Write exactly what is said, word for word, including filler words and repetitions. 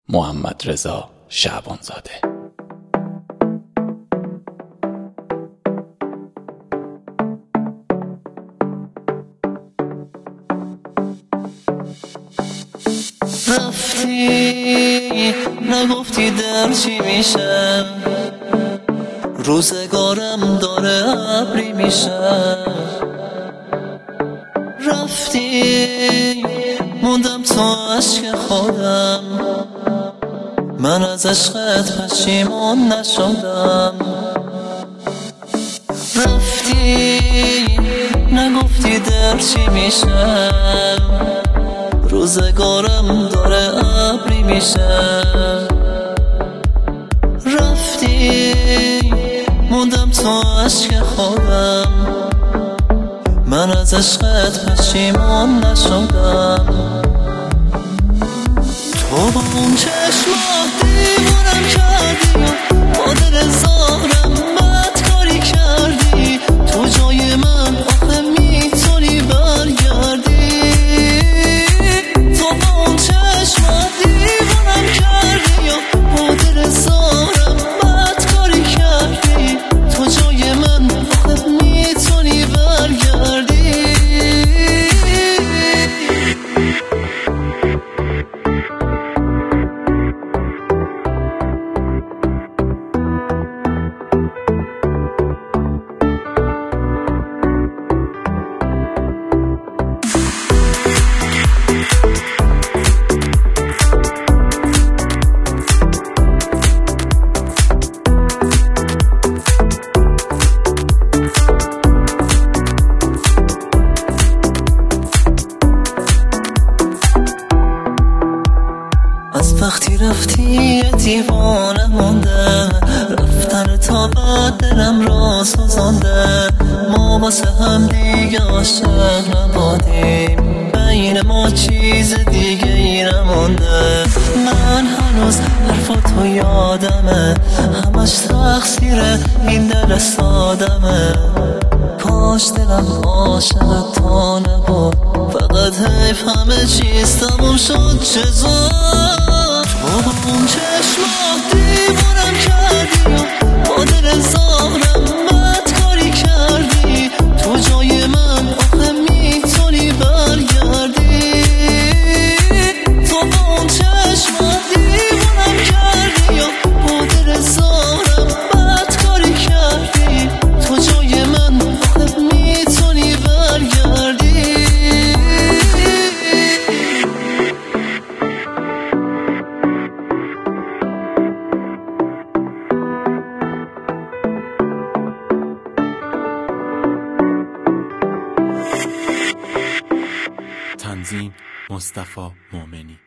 محمدرضا شعبانزاده. رفتی نگفتی در چی میشه، روزگارم داره ابری میشه. رفتی موندم تو عشق خودم، من از عشقت پشیمون نشدم. رفتی نگفتی در چی میشه، روزگارم داره ابری میشه. رفتی موندم تو عشق خودم، من از عشقت پشیمون نشدم. تو با اون چشمات دیوونم کردی و با دل زارم بدکاری کردی. تو جای من آخه میتونی برگردی. تو با اون چشمات دیوونم کردی و با دل زارم بدکاری کردی. تو جای من آخه میتونی برگردی. از وقتی رفتی یه دیوانه مونده، رفتن تا بعد دلم را سوزانده. ما واسه هم دیگه عاشق نبودیم، بین ما چیز دیگه ای نمونده. من هنوز حرفاتو یادمه، همش تقصیر این دل سادمه. کاش دلم عاشق تو نبود، فقط حیف همه چیز تموم شد. چزار تو با اون چشمات دیوونم کردی و با دل زارم بدکاری کردی. تو جای من آخه میتونی برگردی. تو با اون چشمات دیوونم کردی و با دل زارم بدکاری کردی. تو جای من آخه میتونی برگردی. تنظیم مصطفی مومنی.